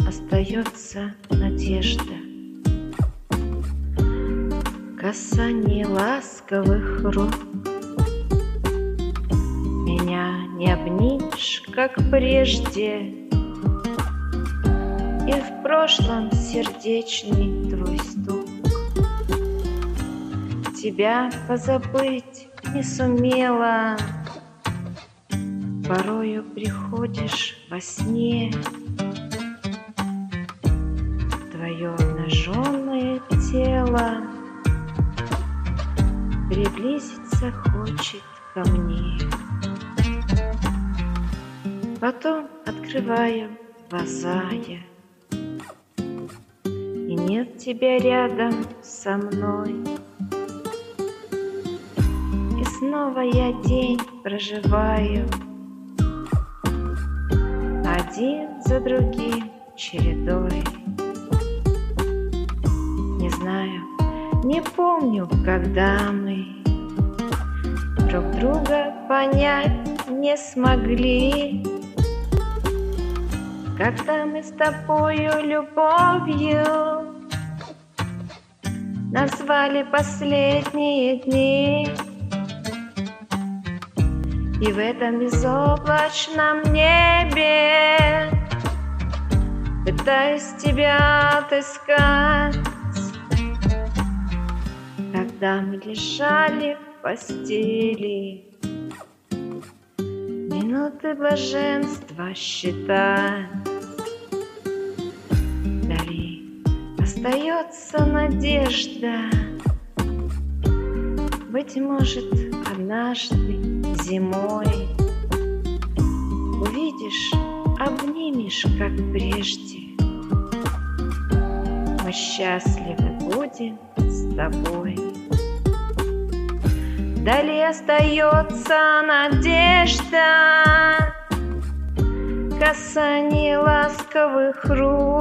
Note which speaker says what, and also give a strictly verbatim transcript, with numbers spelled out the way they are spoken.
Speaker 1: остается надежда. Касание ласковых рук. Меня не обнимешь, как прежде, и в прошлом сердечный твой стук. Тебя позабыть не сумела, порою приходишь во сне. Твое обнаженное тело приблизиться хочет ко мне. Потом открываю глаза я, и нет тебя рядом со мной. И снова я день проживаю, один за другим чередой. Не знаю, не помню, когда мы друг друга понять не смогли, когда мы с тобою любовью назвали последние дни. И в этом безоблачном небе пытаюсь тебя отыскать. Когда мы лежали в постели, минуты блаженства считать. Вдали остается надежда. Быть может, однажды зимой увидишь, обнимешь, как прежде. Мы счастливы будем с тобой. Вдали остается надежда, касание ласковых рук.